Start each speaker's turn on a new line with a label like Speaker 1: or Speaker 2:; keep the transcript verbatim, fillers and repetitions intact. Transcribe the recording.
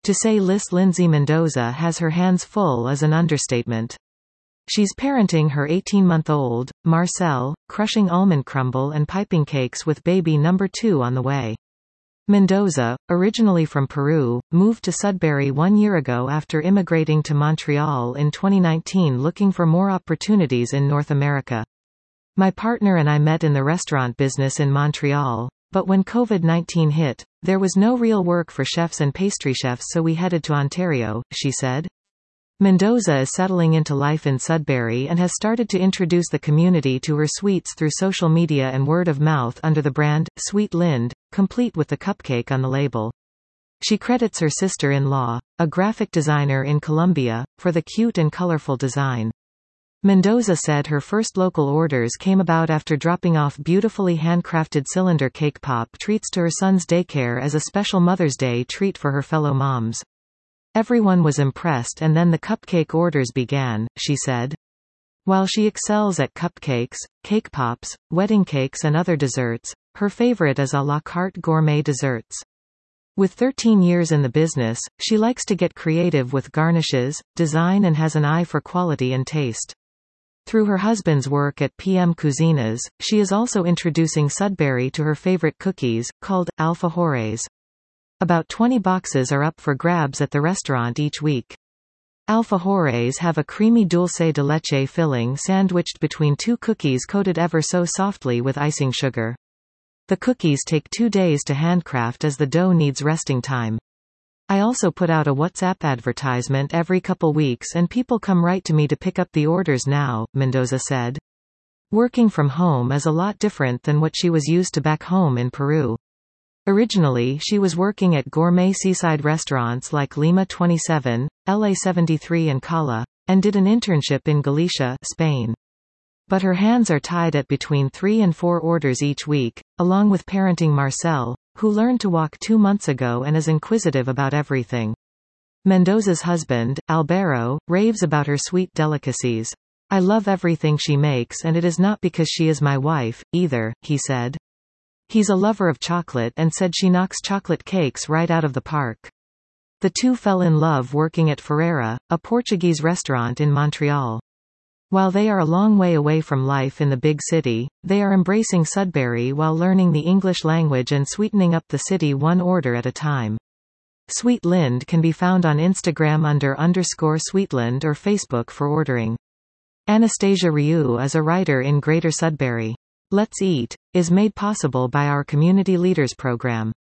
Speaker 1: To say Liz Lindsay Mendoza has her hands full is an understatement. She's parenting her eighteen-month-old, Marcel, crushing almond crumble and piping cakes with baby number two on the way. Mendoza, originally from Peru, moved to Sudbury one year ago after immigrating to Montreal in twenty nineteen looking for more opportunities in North America. My partner and I met in the restaurant business in Montreal, but when COVID nineteen hit, there was no real work for chefs and pastry chefs, so we headed to Ontario, she said. Mendoza is settling into life in Sudbury and has started to introduce the community to her sweets through social media and word of mouth under the brand, Sweet Lind, complete with the cupcake on the label. She credits her sister-in-law, a graphic designer in Colombia, for the cute and colorful design. Mendoza said her first local orders came about after dropping off beautifully handcrafted cylinder cake pop treats to her son's daycare as a special Mother's Day treat for her fellow moms. Everyone was impressed and then the cupcake orders began, she said. While she excels at cupcakes, cake pops, wedding cakes and other desserts, her favorite is a la carte gourmet desserts. With thirteen years in the business, she likes to get creative with garnishes, design and has an eye for quality and taste. Through her husband's work at P M Cuzinas, she is also introducing Sudbury to her favorite cookies, called alfajores. About twenty boxes are up for grabs at the restaurant each week. Alfajores have a creamy dulce de leche filling sandwiched between two cookies coated ever so softly with icing sugar. The cookies take two days to handcraft as the dough needs resting time. I also put out a WhatsApp advertisement every couple weeks and people come right to me to pick up the orders now, Mendoza said. Working from home is a lot different than what she was used to back home in Peru. Originally she was working at gourmet seaside restaurants like Lima twenty-seven, L A seventy-three and Cala, and did an internship in Galicia, Spain. But her hands are tied at between three and four orders each week, along with parenting Marcel, who learned to walk two months ago and is inquisitive about everything. Mendoza's husband, Albero, raves about her sweet delicacies. I love everything she makes and it is not because she is my wife, either, he said. He's a lover of chocolate and said she knocks chocolate cakes right out of the park. The two fell in love working at Ferreira, a Portuguese restaurant in Montreal. While they are a long way away from life in the big city, they are embracing Sudbury while learning the English language and sweetening up the city one order at a time. Sweet Lind can be found on Instagram under underscore Sweetlind or Facebook for ordering. Anastasia Ryu is a writer in Greater Sudbury. Let's Eat is made possible by our Community Leaders Program.